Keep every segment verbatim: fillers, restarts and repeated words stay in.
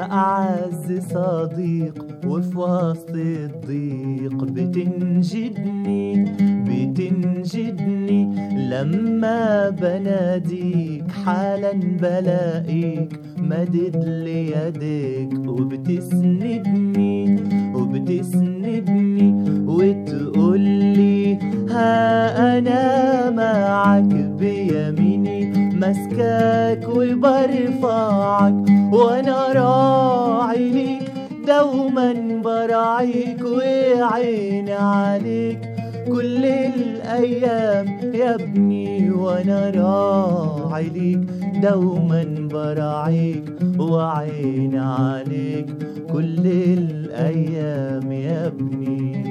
أعز صديق، وفي وسط الضيق بتنجدني بتنجدني. لما بناديك حالا بلاقيك مدد لي يديك، وبتسندني وبتسندني وتقولي ها أنا معك بيميني، مسكاك وبرفعك وانا راعي ليك، دوما براعيك وعيني عليك كل الايام يا ابني، وانا راعي ليك دوما براعيك وعيني عليك كل الايام يا ابني.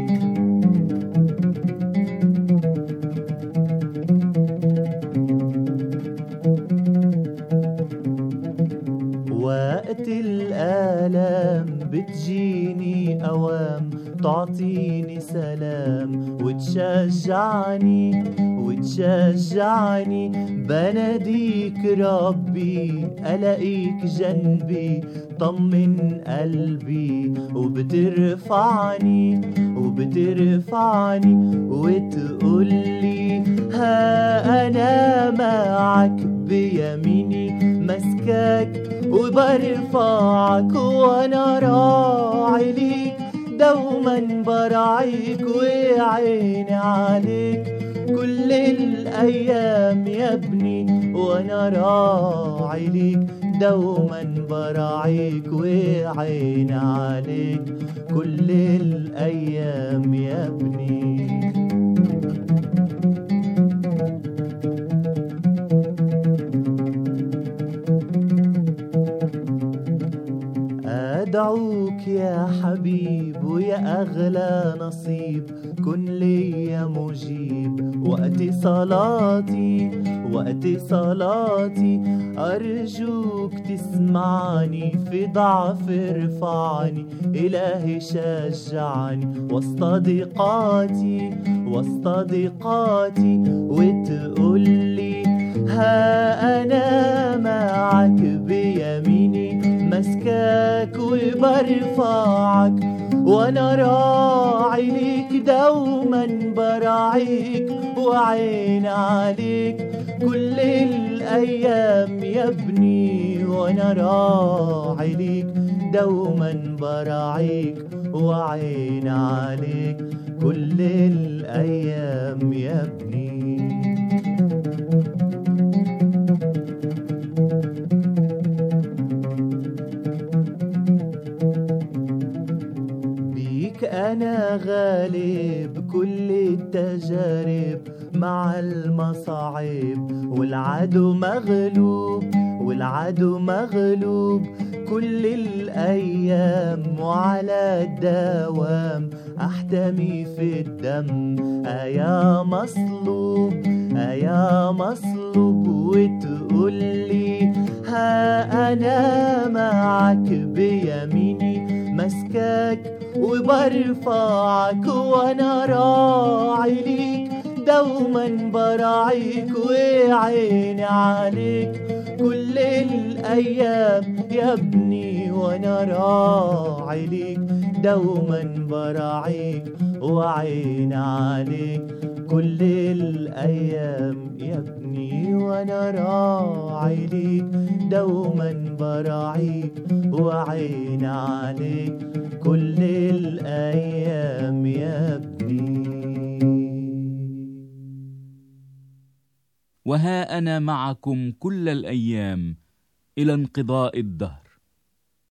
وقت الآلام بتجيني أوام، تعطيني سلام وتشجعني وتشجعني. بناديك ربي ألاقيك جنبي، طمن قلبي وبترفعني وبترفعني وتقولي ها أنا معك بيميني، مسكاك وبرفعك وانا راعي ليك، دوما براعيك وعيني عليك كل الايام يا ابني، وانا راعي ليك دوما براعيك وعيني عليك كل الايام يا ابني. أدعوك يا حبيب ويا أغلى نصيب، كن لي مجيب وقت صلاتي وقت صلاتي. أرجوك تسمعني في ضعف ارفعني، إلهي شجعني وسط ضيقاتي وسط ضيقاتي. وتقولي ها أنا معك بيميني، مسكاك وبرفعك وانا راعي ليك دوما براعيك وعين عليك كل الايام يا ابني، وانا راعي ليك دوما براعيك وعين عليك كل الايام يا ابني. أنا غالب كل التجارب مع المصاعب، والعدو مغلوب والعدو مغلوب كل الأيام، وعلى الدوام أحتمي في الدم أيا مصلوب أيا مصلوب. وتقولي ها أنا معك بيميني، مسكاك وبرفعك وانا راعي ليك دوما براعيك وعيني عليك كل الايام يا ابني، وانا راعي ليك دوما براعيك وعيني عليك كل الايام يا ابني، وانا راعي ليك دوما براعيك وعيني عليك كل الأيام يا ابني. وها أنا معكم كل الأيام إلى انقضاء الدهر.